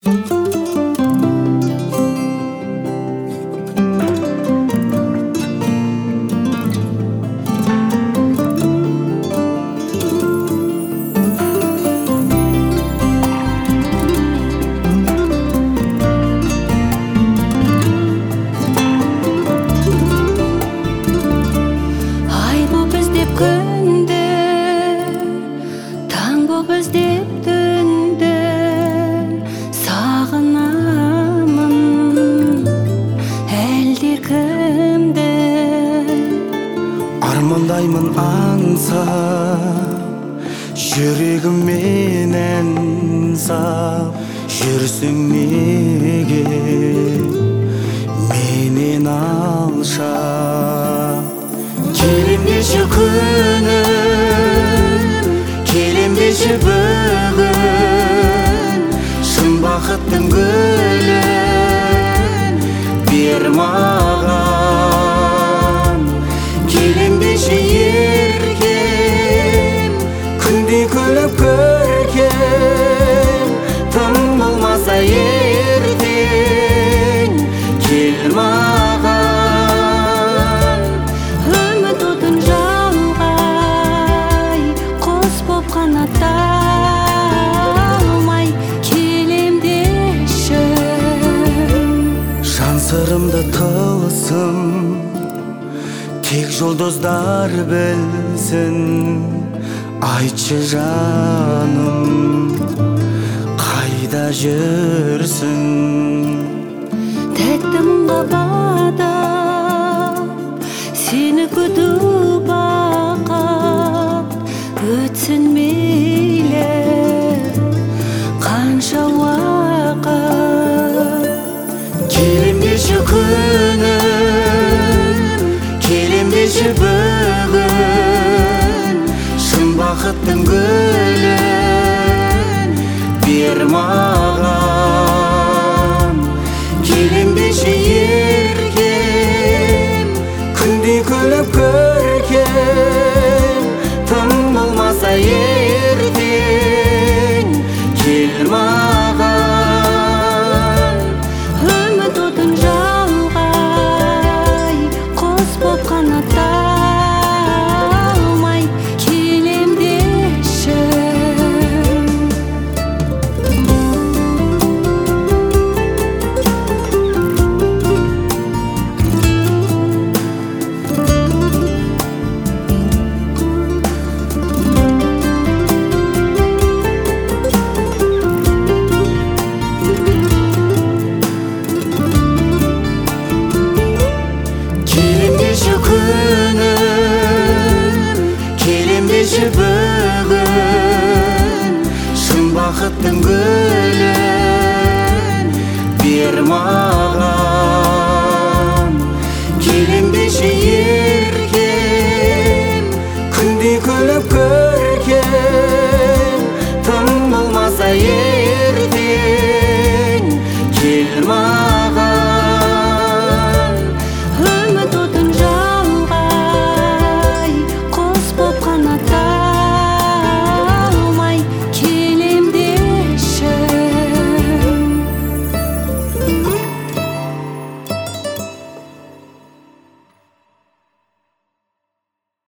Армандаймын аңсап, жүрегім менен сап, жүрсің неге менен алшап. Келемдеші күнім, келемдеші бүгін, шын бақыттың гүлін бер маған. Келемдеші еркем, күндей күліп көркем, тым болмаса ертең кел маған. Үміт отын жалғай, құс боп қанатталмай келемдеші. Жан сырымды тылсым тек жұлдыздар білсін. Айтшы жаным, қайда жүрсің? Тәтті мұңға бадап, сені күтіп бақап, өтсін мейлі қанша уақыт. Келемдеші күнім, келемдеші бүгін, шын бақыттың гүлін бер маған. Келемдеші еркем, күндей күліп көркем, тым болмаса ертең кел маған. Үміт отын жалғай, құс боп қанатталмай келемдеші. Келемдеші күнім, келемдеші бүгін, шын бақыттың гүлін бер маған. Келемдеші